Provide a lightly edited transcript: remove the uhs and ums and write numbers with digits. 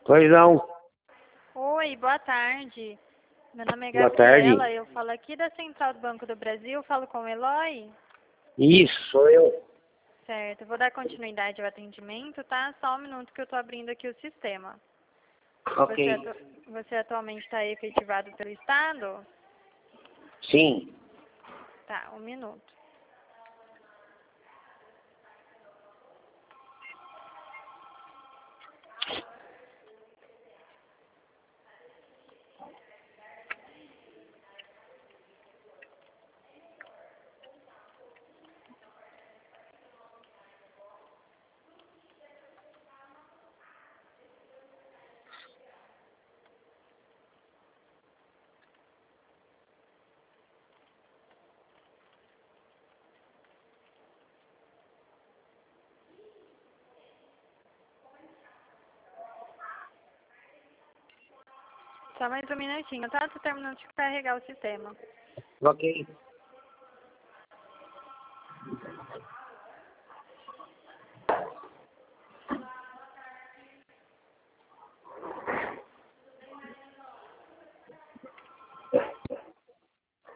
Pois não. Oi, boa tarde. Meu nome é Boa Gabriela, tarde. eu falo aqui da Central do Banco do Brasil, falo com o Eloy. Isso, sou eu. Certo, eu vou dar continuidade ao atendimento, tá? Só um minuto que eu tô abrindo aqui o sistema. Ok. Você atualmente está efetivado pelo Estado? Sim. Tá, um minuto. Só mais um minutinho, tá? Tô terminando de carregar o sistema. Ok.